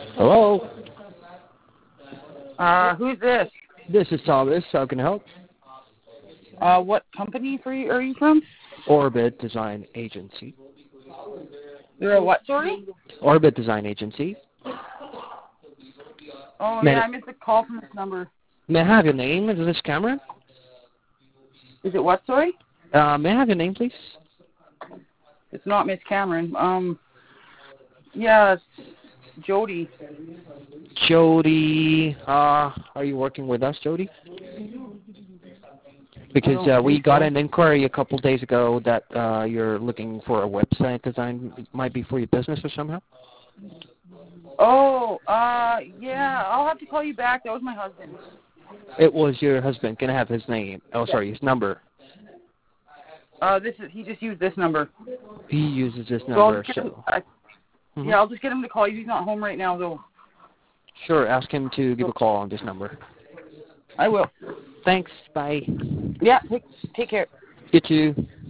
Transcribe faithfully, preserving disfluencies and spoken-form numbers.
Hello? Uh, who's this? This is Thomas. How can I help? Uh, what company for you, are you from? Orbit Design Agency. You're a what, sorry? Orbit Design Agency. Oh, May, yeah, I missed a call from this number. may I have your name? Is this Cameron? Is it what, sorry? Uh, may I have your name, please? It's not Miss Cameron. Um, yeah, it's Jody. Jody. Uh, are you working with us, Jody? Because uh, we got so. an inquiry a couple days ago that uh, you're looking for a website design. It might be for your business or somehow. Oh, uh, yeah, I'll have to call you back. That was my husband. It was your husband. Can I have his name? Oh, sorry, his number. Uh, this is, he just used this number. He uses this So I'll number, just get him, so. I, Mm-hmm. Yeah, I'll just get him to call you. He's not home right now, though. Sure, ask him to give a call on this number. I will. Thanks, bye. Yeah, take, take care. You too.